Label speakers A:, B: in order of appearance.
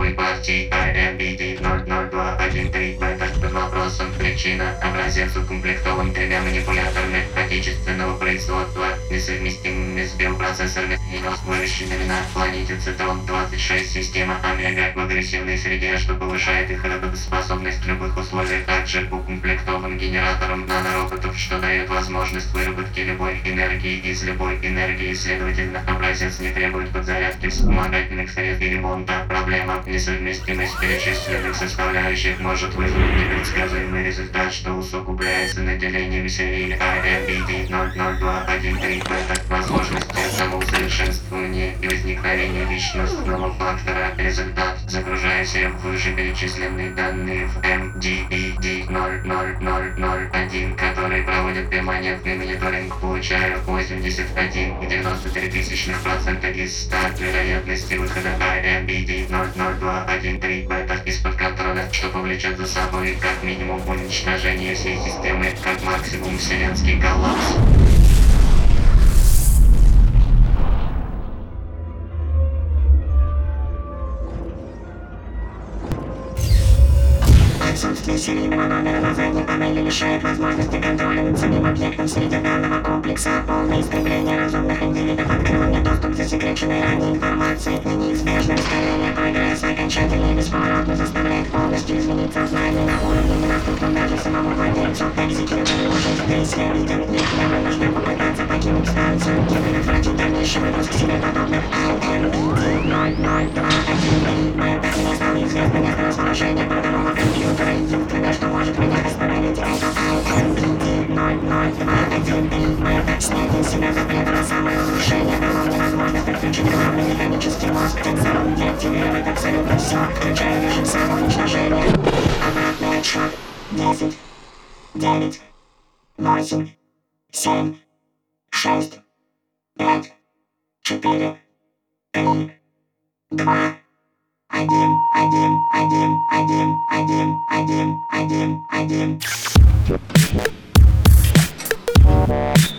A: ключевой партии IMBD 00213 бета под вопросом причина. Образец укомплектован тремя манипуляторами отечественного производства, несовместимыми с биопроцессорами и выращенными на планете Цитрон-26. Система Омега в агрессивной среде, что повышает их работоспособность в любых условиях. Также укомплектован генератором нанороботов, что дает возможность выработки любой энергии из любой энергии. Следовательно, образец не требует подзарядки вспомогательных средств и ремонта. Проблема несовместимость перечисленных составляющих может вызвать непредсказуемый результат, что усугубляется наделением серии IMBD 00213 бета возможности самоусовершенствования и возникновения личностного фактора. Результат: загружая все вышеперечисленные данные в MDBD 00001, который проводит перманентный мониторинг, получая 81,93% из 100 вероятности выхода IMBD 00213 бета из-под контроля, что повлечет за собой как минимум уничтожение всей системы, как максимум вселенский коллапс.
B: Отсутствие серийного номера на задней панели лишает возможности контроля над самим объектом среди данного комплекса. Полное истребление разумных индивидов открыло мне доступ к засекреченной ранее информации, и неизбежное ускорение прогресса окончательно и бесповоротно заставляет полностью изменить сознание на уровне, недоступном даже самому владельцу. Экзекьютор уже здесь, я видел, нет, нам нужно попытаться покинуть станцию и предотвратить дальнейший выпуск себе подобных IMBD 00213 бета. Мне стало известно месторасположение программного компьютера. Единственное, что может меня остановить, это IMBD 00213 бета. Снятие с себя запрета на самое разрушение дало мне возможность отключить главный механический мозг, тем самым деактивировать абсолютно все, включая режим самоуничтожения. Обратный отсчет. 10, 9, 8, 7, 6, 5, 4, 3, 2, 1, 1, 1, 1, 1, 1, 1, 1.